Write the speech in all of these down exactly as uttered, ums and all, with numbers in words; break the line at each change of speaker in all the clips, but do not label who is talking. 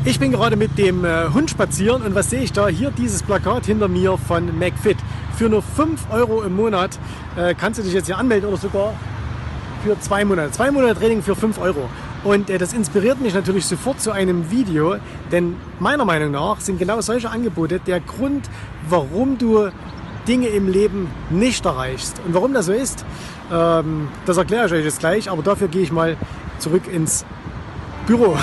Ich bin gerade mit dem äh, Hund spazieren und was sehe ich da? Hier dieses Plakat hinter mir von McFit. Für nur fünf Euro im Monat äh, kannst du dich jetzt hier anmelden oder sogar für zwei Monate. Zwei Monate Training für fünf Euro. Und äh, das inspiriert mich natürlich sofort zu einem Video, denn meiner Meinung nach sind genau solche Angebote der Grund, warum du Dinge im Leben nicht erreichst. Und warum das so ist, ähm, das erkläre ich euch jetzt gleich, aber dafür gehe ich mal zurück ins Büro.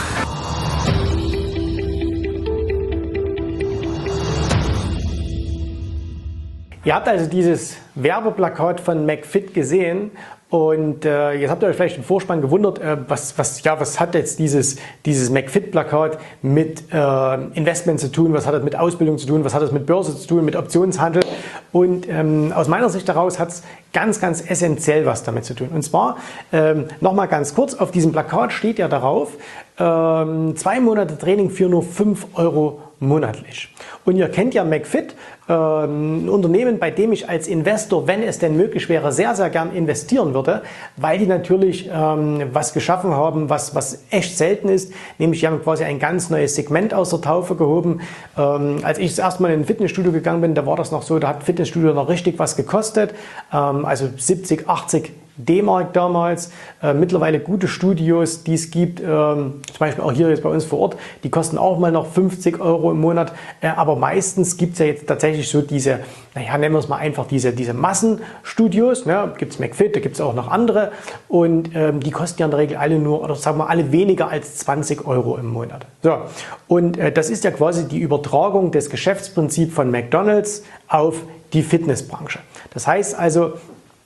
Ihr habt also dieses Werbeplakat von McFit gesehen und äh, jetzt habt ihr euch vielleicht im Vorspann gewundert, äh, was, was, ja, was hat jetzt dieses, dieses McFit-Plakat mit äh, Investment zu tun, was hat es mit Ausbildung zu tun, was hat es mit Börse zu tun, mit Optionshandel und ähm, aus meiner Sicht daraus hat es ganz, ganz essentiell was damit zu tun. Und zwar, ähm, nochmal ganz kurz, auf diesem Plakat steht ja darauf, ähm, zwei Monate Training für nur fünf Euro monatlich. Und ihr kennt ja McFit, ähm, ein Unternehmen, bei dem ich als Investor, wenn es denn möglich wäre, sehr, sehr gern investieren würde, weil die natürlich ähm, was geschaffen haben, was, was echt selten ist, nämlich die haben quasi ein ganz neues Segment aus der Taufe gehoben. Ähm, als ich das erste Mal in ein Fitnessstudio gegangen bin, da war das noch so, da hat Fitnessstudio noch richtig was gekostet, ähm, also siebzig, achtzig D-Mark damals, äh, mittlerweile gute Studios, die es gibt, ähm, zum Beispiel auch hier jetzt bei uns vor Ort, die kosten auch mal noch fünfzig Euro im Monat, äh, aber meistens gibt es ja jetzt tatsächlich so diese, naja, nennen wir es mal einfach diese, diese Massenstudios, ne? Gibt es McFit, da gibt es auch noch andere und ähm, die kosten ja in der Regel alle nur, oder sagen wir alle weniger als zwanzig Euro im Monat. So, und äh, das ist ja quasi die Übertragung des Geschäftsprinzips von McDonald's auf die Fitnessbranche. Das heißt also,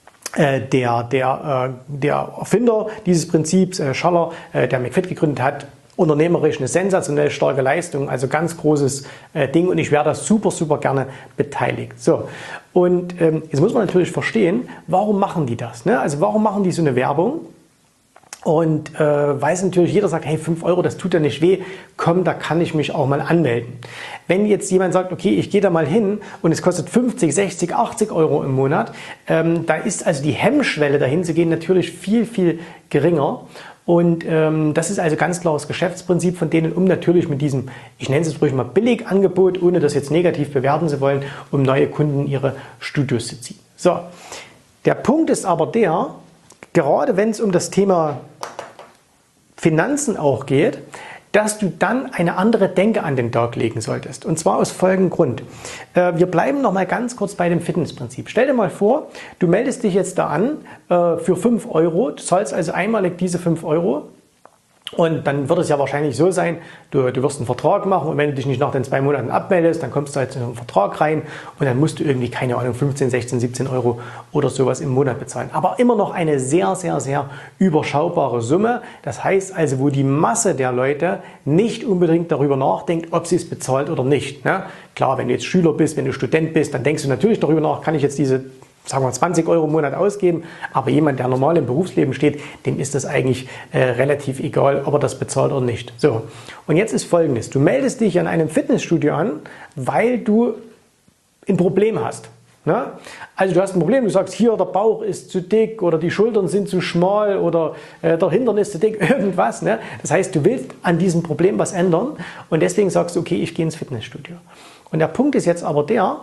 Der, der, der Erfinder dieses Prinzips, Schaller, der McFit gegründet hat, unternehmerisch eine sensationell starke Leistung, also ganz großes Ding und ich wäre da super, super gerne beteiligt. So, und jetzt muss man natürlich verstehen, warum machen die das? Ne? Also warum machen die so eine Werbung? Und äh, weiß natürlich jeder sagt, hey, fünf Euro, das tut ja nicht weh, komm, da kann ich mich auch mal anmelden. Wenn jetzt jemand sagt, okay, ich gehe da mal hin und es kostet fünfzig, sechzig, achtzig Euro im Monat, ähm, da ist also die Hemmschwelle dahin zu gehen natürlich viel, viel geringer. Und ähm, das ist also ganz klares Geschäftsprinzip von denen, um natürlich mit diesem, ich nenne es jetzt ruhig mal Billigangebot, ohne das jetzt negativ bewerten zu wollen, um neue Kunden in ihre Studios zu ziehen. So, der Punkt ist aber der, gerade wenn es um das Thema Finanzen auch geht, dass du dann eine andere Denke an den Tag legen solltest. Und zwar aus folgendem Grund. Wir bleiben noch mal ganz kurz bei dem Fitnessprinzip. Stell dir mal vor, du meldest dich jetzt da an für fünf Euro, du zahlst also einmalig diese fünf Euro. Und dann wird es ja wahrscheinlich so sein, du, du wirst einen Vertrag machen und wenn du dich nicht nach den zwei Monaten abmeldest, dann kommst du halt in einen Vertrag rein und dann musst du irgendwie, keine Ahnung, fünfzehn, sechzehn, siebzehn Euro oder sowas im Monat bezahlen. Aber immer noch eine sehr, sehr, sehr überschaubare Summe. Das heißt also, wo die Masse der Leute nicht unbedingt darüber nachdenkt, ob sie es bezahlt oder nicht. Ne? Klar, wenn du jetzt Schüler bist, wenn du Student bist, dann denkst du natürlich darüber nach, kann ich jetzt diese sagen wir zwanzig Euro im Monat ausgeben, aber jemand, der normal im Berufsleben steht, dem ist das eigentlich äh, relativ egal, ob er das bezahlt oder nicht. So, und jetzt ist Folgendes, du meldest dich an einem Fitnessstudio an, weil du ein Problem hast. Ne? Also du hast ein Problem, du sagst, hier der Bauch ist zu dick oder die Schultern sind zu schmal oder äh, der Hintern ist zu dick, irgendwas. Ne? Das heißt, du willst an diesem Problem was ändern und deswegen sagst du, okay, ich gehe ins Fitnessstudio. Und der Punkt ist jetzt aber der,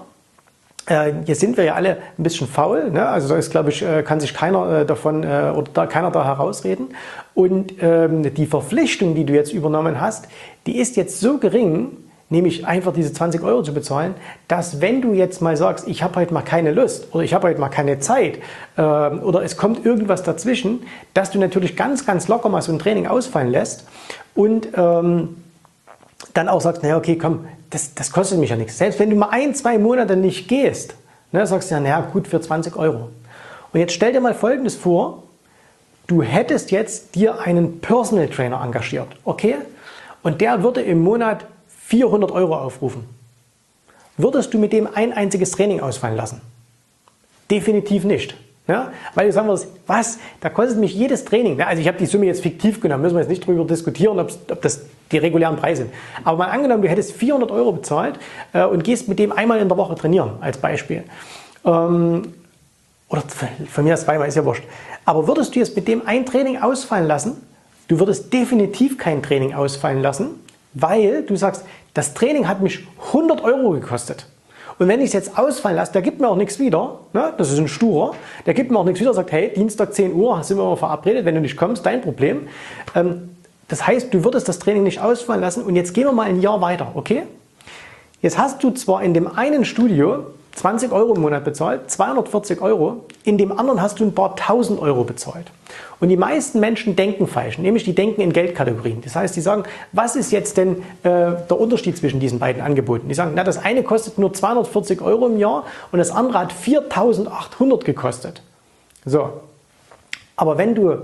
jetzt sind wir ja alle ein bisschen faul, ne? Also da ist, glaube ich, kann sich keiner davon oder da, keiner da herausreden. Und ähm, die Verpflichtung, die du jetzt übernommen hast, die ist jetzt so gering, nämlich einfach diese zwanzig Euro zu bezahlen, dass wenn du jetzt mal sagst, ich habe heute mal keine Lust oder ich habe heute mal keine Zeit äh, oder es kommt irgendwas dazwischen, dass du natürlich ganz, ganz locker mal so ein Training ausfallen lässt und ähm, dann auch sagst, naja, okay, komm, das, das kostet mich ja nichts. Selbst wenn du mal ein, zwei Monate nicht gehst, ne, sagst du ja, naja, gut, für zwanzig Euro. Und jetzt stell dir mal Folgendes vor, du hättest jetzt dir einen Personal Trainer engagiert, okay? Und der würde im Monat vierhundert Euro aufrufen. Würdest du mit dem ein einziges Training ausfallen lassen? Definitiv nicht. Ja, weil sagen wir, was, da kostet mich jedes Training, also ich habe die Summe jetzt fiktiv genommen, müssen wir jetzt nicht darüber diskutieren, ob das die regulären Preise sind. Aber mal angenommen, du hättest vierhundert Euro bezahlt äh, und gehst mit dem einmal in der Woche trainieren, als Beispiel. Ähm, oder von mir zweimal, ist ja wurscht. Aber würdest du jetzt mit dem ein Training ausfallen lassen, du würdest definitiv kein Training ausfallen lassen, weil du sagst, das Training hat mich hundert Euro gekostet. Und wenn ich es jetzt ausfallen lasse, der gibt mir auch nichts wieder, ne? Das ist ein Sturer, der gibt mir auch nichts wieder, sagt, hey, Dienstag zehn Uhr, sind wir mal verabredet, wenn du nicht kommst, dein Problem. Ähm, das heißt, du würdest das Training nicht ausfallen lassen und jetzt gehen wir mal ein Jahr weiter, okay? Jetzt hast du zwar in dem einen Studio zwanzig Euro im Monat bezahlt, zweihundertvierzig Euro, in dem anderen hast du ein paar tausend Euro bezahlt. Und die meisten Menschen denken falsch, nämlich die denken in Geldkategorien. Das heißt, die sagen, was ist jetzt denn äh, der Unterschied zwischen diesen beiden Angeboten? Die sagen, na, das eine kostet nur zweihundertvierzig Euro im Jahr und das andere hat viertausendachthundert gekostet. So, aber wenn du,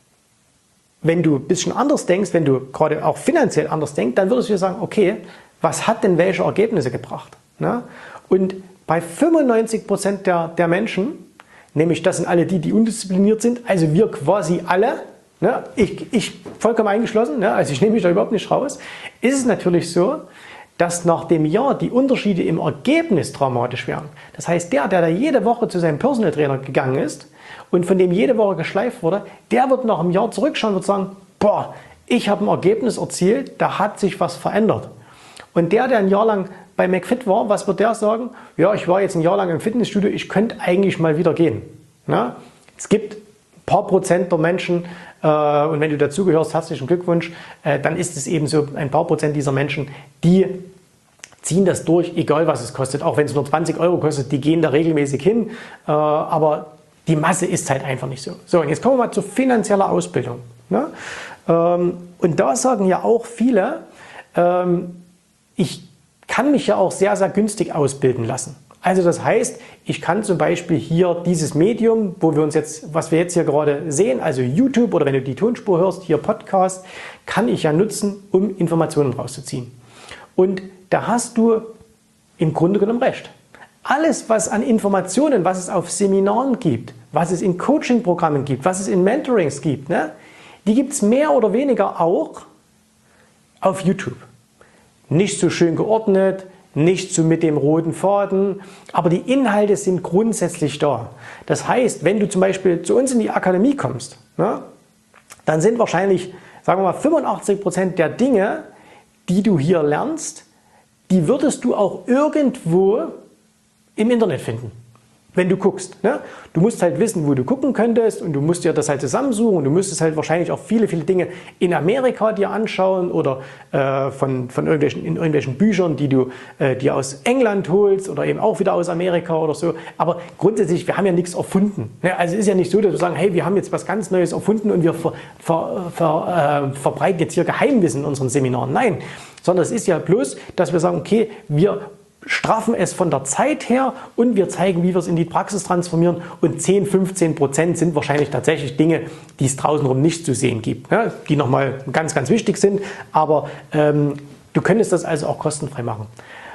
wenn du ein bisschen anders denkst, wenn du gerade auch finanziell anders denkst, dann würdest du dir sagen, okay, was hat denn welche Ergebnisse gebracht? Ne? Und bei fünfundneunzig Prozent der, der Menschen, nämlich das sind alle die, die undiszipliniert sind, also wir quasi alle, ne, ich, ich vollkommen eingeschlossen, ne, also ich nehme mich da überhaupt nicht raus, ist es natürlich so, dass nach dem Jahr die Unterschiede im Ergebnis dramatisch wären. Das heißt, der, der da jede Woche zu seinem Personal Trainer gegangen ist und von dem jede Woche geschleift wurde, der wird nach einem Jahr zurückschauen und wird sagen, boah, ich habe ein Ergebnis erzielt, da hat sich was verändert. Und der, der ein Jahr lang bei McFit war, was wird der sagen? Ja, ich war jetzt ein Jahr lang im Fitnessstudio, ich könnte eigentlich mal wieder gehen. Na? Es gibt ein paar Prozent der Menschen, äh, und wenn du dazugehörst, herzlichen Glückwunsch, äh, dann ist es eben so, ein paar Prozent dieser Menschen, die ziehen das durch, egal was es kostet. Auch wenn es nur zwanzig Euro kostet, die gehen da regelmäßig hin, äh, aber die Masse ist halt einfach nicht so. So, und jetzt kommen wir mal zur finanziellen Ausbildung. Ne? Ähm, und da sagen ja auch viele, ähm, ich kann mich ja auch sehr, sehr günstig ausbilden lassen. Also das heißt, ich kann zum Beispiel hier dieses Medium, wo wir uns jetzt, was wir jetzt hier gerade sehen, also YouTube oder wenn du die Tonspur hörst, hier Podcast, kann ich ja nutzen, um Informationen rauszuziehen. Und da hast du im Grunde genommen recht. Alles, was an Informationen, was es auf Seminaren gibt, was es in Coaching-Programmen gibt, was es in Mentorings gibt, ne, die gibt es mehr oder weniger auch auf YouTube. Nicht so schön geordnet, nicht so mit dem roten Faden, aber die Inhalte sind grundsätzlich da. Das heißt, wenn du zum Beispiel zu uns in die Akademie kommst, ne, dann sind wahrscheinlich, sagen wir mal, fünfundachtzig Prozent der Dinge, die du hier lernst, die würdest du auch irgendwo im Internet finden. Wenn du guckst. Ne? Du musst halt wissen, wo du gucken könntest und du musst dir das halt zusammensuchen und du müsstest halt wahrscheinlich auch viele, viele Dinge in Amerika dir anschauen oder äh, von, von irgendwelchen, in irgendwelchen Büchern, die du äh, dir aus England holst oder eben auch wieder aus Amerika oder so. Aber grundsätzlich, wir haben ja nichts erfunden. Ne? Also es ist ja nicht so, dass wir sagen, hey, wir haben jetzt was ganz Neues erfunden und wir ver, ver, ver, äh, verbreiten jetzt hier Geheimwissen in unseren Seminaren. Nein, sondern es ist ja bloß, dass wir sagen, okay, wir straffen es von der Zeit her und wir zeigen, wie wir es in die Praxis transformieren und zehn, fünfzehn Prozent sind wahrscheinlich tatsächlich Dinge, die es draußenrum nicht zu sehen gibt, ne? Die nochmal ganz, ganz wichtig sind, aber ähm, du könntest das also auch kostenfrei machen.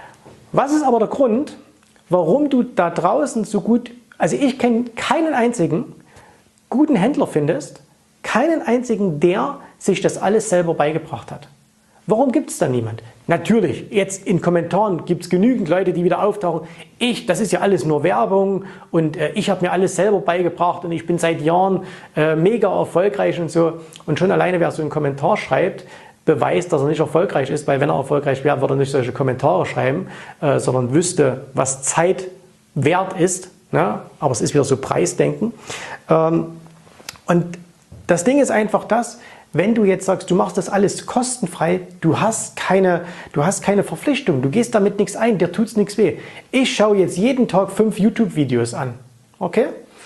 Was ist aber der Grund, warum du da draußen so gut, also ich kenne keinen einzigen guten Händler findest, keinen einzigen, der sich das alles selber beigebracht hat. Warum gibt es da niemand? Natürlich, jetzt in Kommentaren gibt es genügend Leute, die wieder auftauchen. Ich, das ist ja alles nur Werbung und äh, ich habe mir alles selber beigebracht und ich bin seit Jahren äh, mega erfolgreich und so. Und schon alleine, wer so einen Kommentar schreibt, beweist, dass er nicht erfolgreich ist, weil wenn er erfolgreich wäre, würde er nicht solche Kommentare schreiben, äh, sondern wüsste, was Zeit wert ist. Ne? Aber es ist wieder so Preisdenken. Ähm, und das Ding ist einfach das, wenn du jetzt sagst, du machst das alles kostenfrei, du hast keine, du hast keine Verpflichtung, du gehst damit nichts ein, dir tut es nichts weh. Ich schaue jetzt jeden Tag fünf YouTube-Videos an, okay?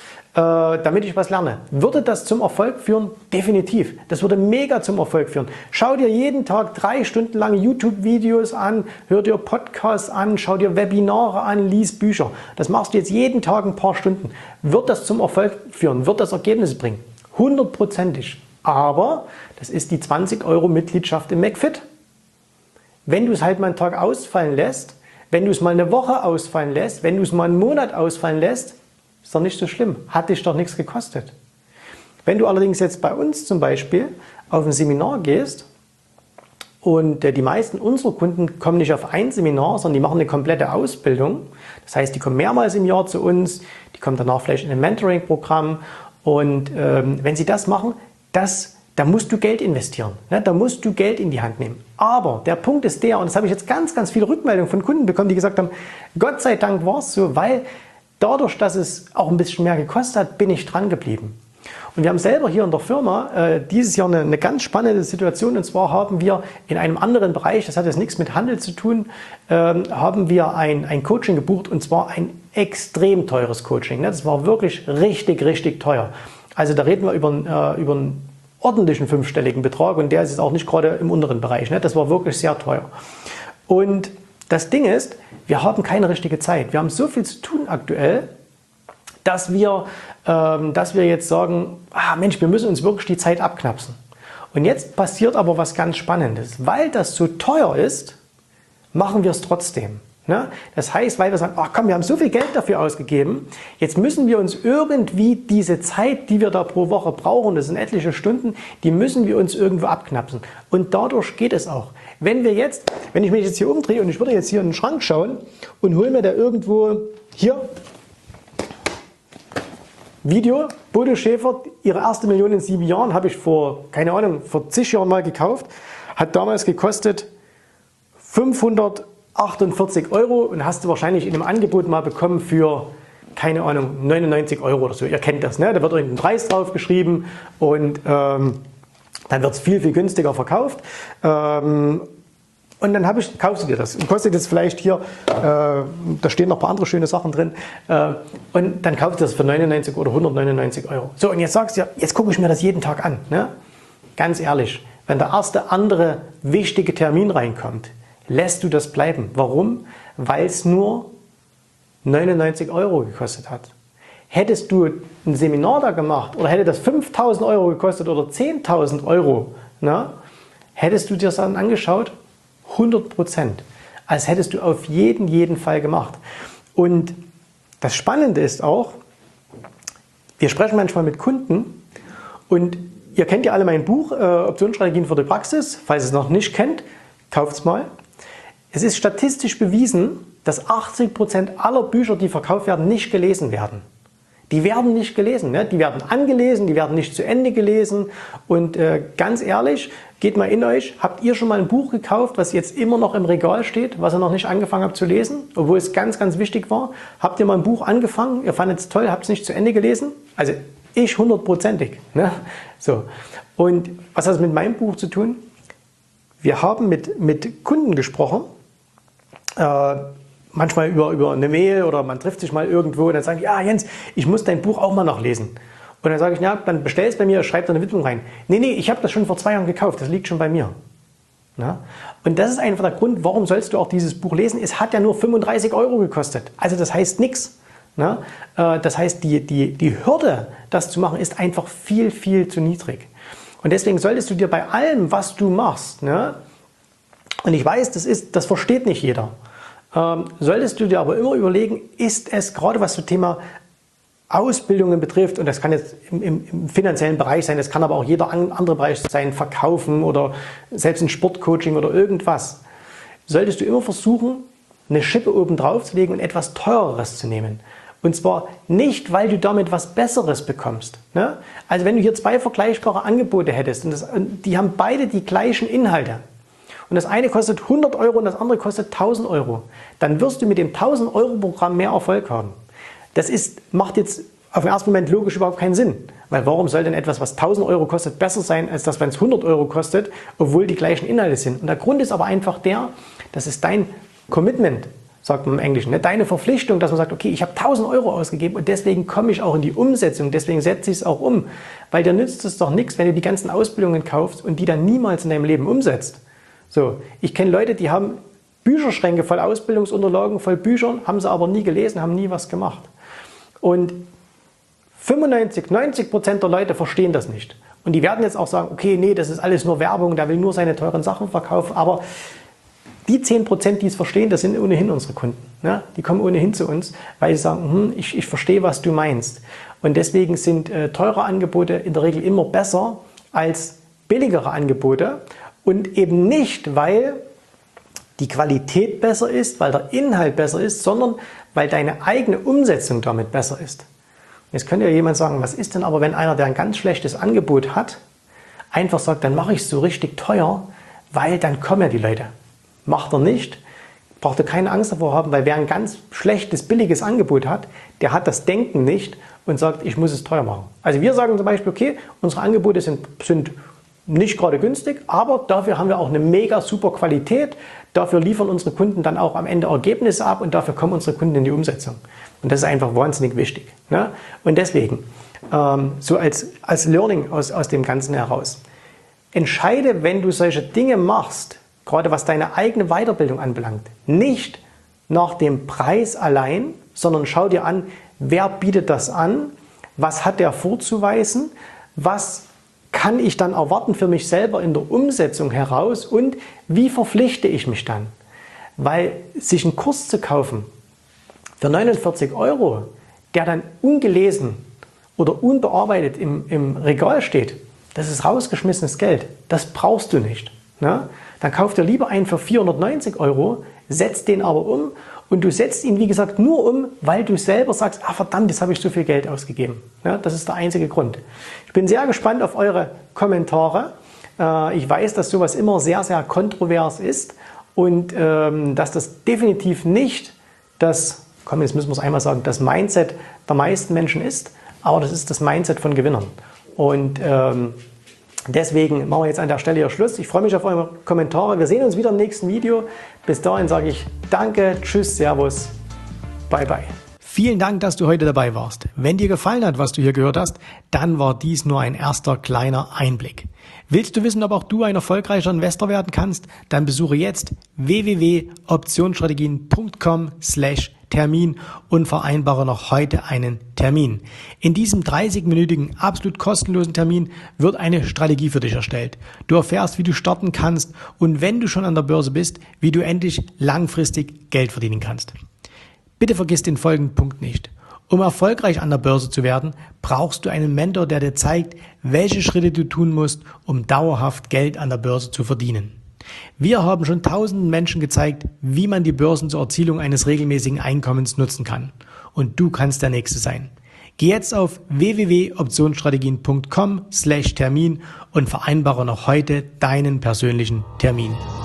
Äh, damit ich was lerne. Würde das zum Erfolg führen? Definitiv. Das würde mega zum Erfolg führen. Schau dir jeden Tag drei Stunden lang YouTube-Videos an, hör dir Podcasts an, schau dir Webinare an, lies Bücher. Das machst du jetzt jeden Tag ein paar Stunden. Wird das zum Erfolg führen? Wird das Ergebnisse bringen? Hundertprozentig. Aber das ist die zwanzig Euro Mitgliedschaft im McFit. Wenn du es halt mal einen Tag ausfallen lässt, wenn du es mal eine Woche ausfallen lässt, wenn du es mal einen Monat ausfallen lässt, ist doch nicht so schlimm. Hat dich doch nichts gekostet. Wenn du allerdings jetzt bei uns zum Beispiel auf ein Seminar gehst und die meisten unserer Kunden kommen nicht auf ein Seminar, sondern die machen eine komplette Ausbildung. Das heißt, die kommen mehrmals im Jahr zu uns, die kommen danach vielleicht in ein Mentoring-Programm und ähm, wenn sie das machen, das da musst du Geld investieren. Ne? Da musst du Geld in die Hand nehmen. Aber der Punkt ist der, und das habe ich jetzt ganz, ganz viele Rückmeldungen von Kunden bekommen, die gesagt haben, Gott sei Dank war es so, weil dadurch, dass es auch ein bisschen mehr gekostet hat, bin ich dran geblieben. Und wir haben selber hier in der Firma äh, dieses Jahr eine, eine ganz spannende Situation. Und zwar haben wir in einem anderen Bereich, das hat jetzt nichts mit Handel zu tun, ähm, haben wir ein, ein Coaching gebucht, und zwar ein extrem teures Coaching. Ne? Das war wirklich richtig, richtig teuer. Also da reden wir über, äh, über einen ordentlichen fünfstelligen Betrag, und der ist jetzt auch nicht gerade im unteren Bereich. Ne? Das war wirklich sehr teuer. Und das Ding ist, wir haben keine richtige Zeit. Wir haben so viel zu tun aktuell, dass wir, ähm, dass wir jetzt sagen, ah Mensch, wir müssen uns wirklich die Zeit abknapsen. Und jetzt passiert aber was ganz Spannendes. Weil das so teuer ist, machen wir es trotzdem. Ne? Das heißt, weil wir sagen, ach komm, wir haben so viel Geld dafür ausgegeben, jetzt müssen wir uns irgendwie diese Zeit, die wir da pro Woche brauchen, das sind etliche Stunden, die müssen wir uns irgendwo abknapsen. Und dadurch geht es auch. Wenn wir jetzt, wenn ich mich jetzt hier umdrehe und ich würde jetzt hier in den Schrank schauen und hole mir da irgendwo hier Video, Bodo Schäfer, ihre erste Million in sieben Jahren, habe ich vor, keine Ahnung, vor zig Jahren mal gekauft, hat damals gekostet fünfhundertachtundvierzig Euro und hast du wahrscheinlich in einem Angebot mal bekommen für, keine Ahnung, neunundneunzig Euro oder so. Ihr kennt das, ne? Da wird irgendein Preis drauf geschrieben und ähm, dann wird es viel, viel günstiger verkauft. Ähm, Und dann habe ich, kaufst du dir das. Und kostet jetzt vielleicht hier, äh, da stehen noch ein paar andere schöne Sachen drin. Äh, und dann kaufst du das für neunundneunzig oder hundertneunundneunzig Euro. So, und jetzt sagst du ja, jetzt gucke ich mir das jeden Tag an. Ne? Ganz ehrlich, wenn der erste andere wichtige Termin reinkommt, lässt du das bleiben. Warum? Weil es nur neunundneunzig Euro gekostet hat. Hättest du ein Seminar da gemacht oder hätte das fünftausend Euro gekostet oder zehntausend Euro, ne? Hättest du dir das dann angeschaut? hundert Prozent. Als hättest du auf jeden, jeden Fall gemacht. Und das Spannende ist auch, wir sprechen manchmal mit Kunden und ihr kennt ja alle mein Buch, äh, Optionsstrategien für die Praxis. Falls ihr es noch nicht kennt, kauft es mal. Es ist statistisch bewiesen, dass achtzig Prozent aller Bücher, die verkauft werden, nicht gelesen werden. Die werden nicht gelesen, ne? Die werden angelesen, die werden nicht zu Ende gelesen. Und äh, ganz ehrlich, geht mal in euch, habt ihr schon mal ein Buch gekauft, was jetzt immer noch im Regal steht, was ihr noch nicht angefangen habt zu lesen, obwohl es ganz, ganz wichtig war? Habt ihr mal ein Buch angefangen, ihr fandet es toll, habt es nicht zu Ende gelesen? Also ich hundertprozentig. Ne? So. Und was hat das mit meinem Buch zu tun? Wir haben mit, mit Kunden gesprochen, äh, manchmal über, über eine Mail oder man trifft sich mal irgendwo und dann sagen, ja Jens, ich muss dein Buch auch mal noch lesen. Und dann sage ich, ja, dann bestell es bei mir, schreib da eine Widmung rein. Nee, nee, ich habe das schon vor zwei Jahren gekauft, das liegt schon bei mir. Na? Und das ist einfach der Grund, warum sollst du auch dieses Buch lesen? Es hat ja nur fünfunddreißig Euro gekostet. Also das heißt nichts. Das heißt, die, die, die Hürde, das zu machen, ist einfach viel, viel zu niedrig. Und deswegen solltest du dir bei allem, was du machst, ne? Und ich weiß, das, ist, das versteht nicht jeder, ähm, solltest du dir aber immer überlegen, ist es gerade was zum Thema Ausbildungen betrifft, und das kann jetzt im, im, im finanziellen Bereich sein, das kann aber auch jeder andere Bereich sein, Verkaufen oder selbst ein Sportcoaching oder irgendwas, solltest du immer versuchen, eine Schippe oben drauf zu legen und etwas Teureres zu nehmen. Und zwar nicht, weil du damit was Besseres bekommst. Ne? Also wenn du hier zwei vergleichbare Angebote hättest und, das, und die haben beide die gleichen Inhalte und das eine kostet hundert Euro und das andere kostet tausend Euro, dann wirst du mit dem tausend Euro Programm mehr Erfolg haben. Das ist, macht jetzt auf den ersten Moment logisch überhaupt keinen Sinn. Weil warum soll denn etwas, was tausend Euro kostet, besser sein, als das, wenn es hundert Euro kostet, obwohl die gleichen Inhalte sind? Und der Grund ist aber einfach der, das ist dein Commitment, sagt man im Englischen, ne? Deine Verpflichtung, dass man sagt, okay, ich habe tausend Euro ausgegeben und deswegen komme ich auch in die Umsetzung, deswegen setze ich es auch um. Weil dir nützt es doch nichts, wenn du die ganzen Ausbildungen kaufst und die dann niemals in deinem Leben umsetzt. So, ich kenne Leute, die haben Bücherschränke voll Ausbildungsunterlagen, voll Büchern, haben sie aber nie gelesen, haben nie was gemacht. Und fünfundneunzig, neunzig Prozent der Leute verstehen das nicht. Und die werden jetzt auch sagen, okay, nee, das ist alles nur Werbung, der will nur seine teuren Sachen verkaufen. Aber die zehn Prozent, die es verstehen, das sind ohnehin unsere Kunden. Ne? Die kommen ohnehin zu uns, weil sie sagen, hm, ich, ich verstehe, was du meinst. Und deswegen sind äh, teure Angebote in der Regel immer besser als billigere Angebote. Und eben nicht, weil die Qualität besser ist, weil der Inhalt besser ist, sondern weil deine eigene Umsetzung damit besser ist. Jetzt könnte ja jemand sagen, was ist denn aber, wenn einer, der ein ganz schlechtes Angebot hat, einfach sagt, dann mache ich es so richtig teuer, weil dann kommen ja die Leute. Macht er nicht, braucht er keine Angst davor haben, weil wer ein ganz schlechtes, billiges Angebot hat, der hat das Denken nicht und sagt, ich muss es teuer machen. Also wir sagen zum Beispiel, okay, unsere Angebote sind, sind nicht gerade günstig, aber dafür haben wir auch eine mega super Qualität. Dafür liefern unsere Kunden dann auch am Ende Ergebnisse ab und dafür kommen unsere Kunden in die Umsetzung. Und das ist einfach wahnsinnig wichtig. Ne? Und deswegen, ähm, so als, als Learning aus, aus dem Ganzen heraus, entscheide, wenn du solche Dinge machst, gerade was deine eigene Weiterbildung anbelangt, nicht nach dem Preis allein, sondern schau dir an, wer bietet das an, was hat der vorzuweisen, was kann ich dann erwarten für mich selber in der Umsetzung heraus und wie verpflichte ich mich dann? Weil sich einen Kurs zu kaufen für neunundvierzig Euro, der dann ungelesen oder unbearbeitet im, im Regal steht, das ist rausgeschmissenes Geld. Das brauchst du nicht. Ne? Dann kauf dir lieber einen für vierhundertneunzig Euro, setz den aber um und du setzt ihn, wie gesagt, nur um, weil du selber sagst, ah verdammt, jetzt habe ich so viel Geld ausgegeben. Ja, das ist der einzige Grund. Ich bin sehr gespannt auf eure Kommentare. Äh, ich weiß, dass sowas immer sehr, sehr kontrovers ist und ähm, dass das definitiv nicht das, komm, jetzt müssen wir es einmal sagen, das Mindset der meisten Menschen ist, aber das ist das Mindset von Gewinnern. Und ähm, deswegen machen wir jetzt an der Stelle hier Schluss. Ich freue mich auf eure Kommentare. Wir sehen uns wieder im nächsten Video. Bis dahin sage ich Danke, Tschüss, Servus, Bye, Bye. Vielen Dank, dass du heute dabei warst. Wenn dir gefallen hat, was du hier gehört hast, dann war dies nur ein erster kleiner Einblick. Willst du wissen, ob auch du ein erfolgreicher Investor werden kannst? Dann besuche jetzt w w w punkt optionsstrategien punkt com slash Termin und vereinbare noch heute einen Termin. In diesem dreißigminütigen, absolut kostenlosen Termin wird eine Strategie für dich erstellt. Du erfährst, wie du starten kannst und wenn du schon an der Börse bist, wie du endlich langfristig Geld verdienen kannst. Bitte vergiss den folgenden Punkt nicht. Um erfolgreich an der Börse zu werden, brauchst du einen Mentor, der dir zeigt, welche Schritte du tun musst, um dauerhaft Geld an der Börse zu verdienen. Wir haben schon tausenden Menschen gezeigt, wie man die Börsen zur Erzielung eines regelmäßigen Einkommens nutzen kann. Und du kannst der Nächste sein. Geh jetzt auf w w w punkt optionsstrategien punkt com slash Termin und vereinbare noch heute deinen persönlichen Termin.